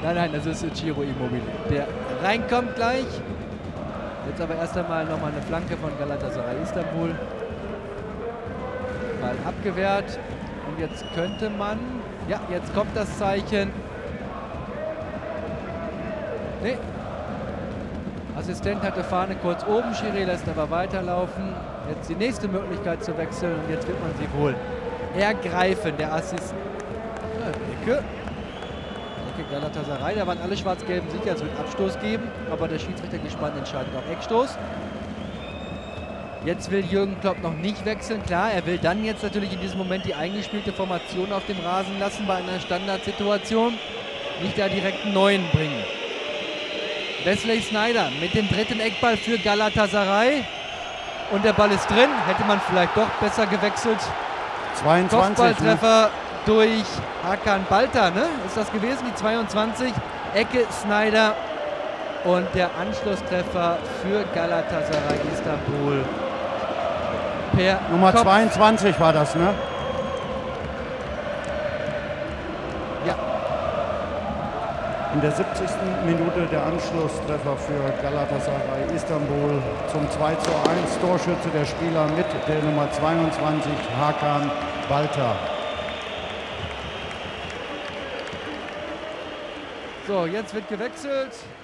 Nein, das ist Ciro Immobile, der reinkommt gleich. Jetzt aber erst einmal nochmal eine Flanke von Galatasaray Istanbul. Ball abgewehrt. Und jetzt könnte man... Ja, jetzt kommt das Zeichen. Nee. Assistent hatte Fahne kurz oben. Schiri lässt aber weiterlaufen. Jetzt die nächste Möglichkeit zu wechseln. Und jetzt wird man sie wohl ergreifen. Der Assistent... Ecke Galatasaray, da waren alle schwarz-gelben sicher, es wird Abstoß geben, aber der Schiedsrichter gespannt entscheidet auf Eckstoß. Jetzt will Jürgen Klopp noch nicht wechseln, klar, er will dann jetzt natürlich in diesem Moment die eingespielte Formation auf dem Rasen lassen bei einer Standardsituation, nicht da direkt einen neuen bringen. Wesley Sneijder mit dem dritten Eckball für Galatasaray und der Ball ist drin, hätte man vielleicht doch besser gewechselt. 22. Kopfballtreffer durch Hakan Balta, ne? Ist das gewesen, die 22. Ecke Sneijder und der Anschlusstreffer für Galatasaray Istanbul. Per Nummer Kopf. 22 war das, ne? Ja. In der 70. Minute der Anschlusstreffer für Galatasaray Istanbul zum 2:1. Torschütze der Spieler mit der Nummer 22, Hakan Balta. So, jetzt wird gewechselt.